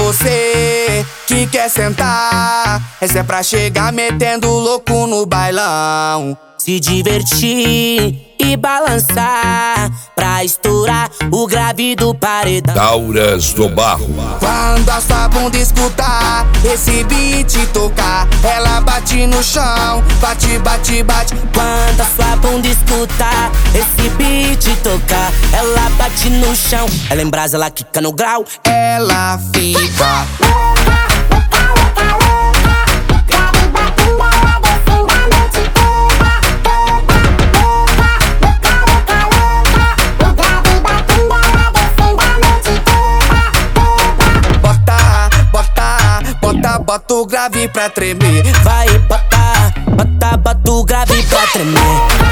você que quer sentar. Essa é pra chegar metendo louco no bailão. Se divertir e balançar pra estourar o grave do paredão. Tauras do Barro. Quando a sua bunda escutar esse beat tocar, ela bate no chão, bate, bate, bate. Quando a sua bunda escutar esse beat tocar, ela bate no chão. Ela em brasa, ela quica no grau. Ela fica bota o grave pra tremer. Vai, bota, bota, bota o grave pra tremer.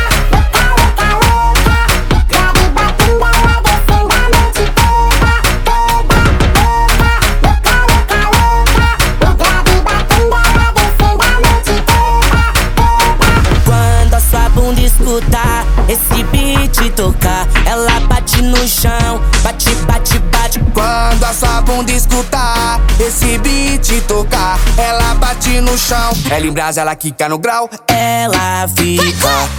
Quando a sua bunda escutar esse beat tocar, ela bate no chão, bate, bate, bate. Quando a sua bunda escutar esse beat tocar, ela bate no chão. Ela em brasa, ela quica no grau. Ela fica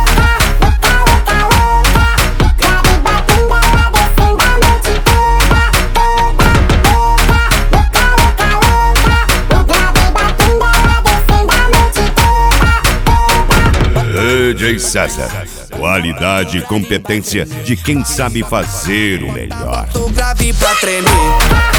DJ César, qualidade e competência de quem sabe fazer o melhor. Bota o grave pra tremer.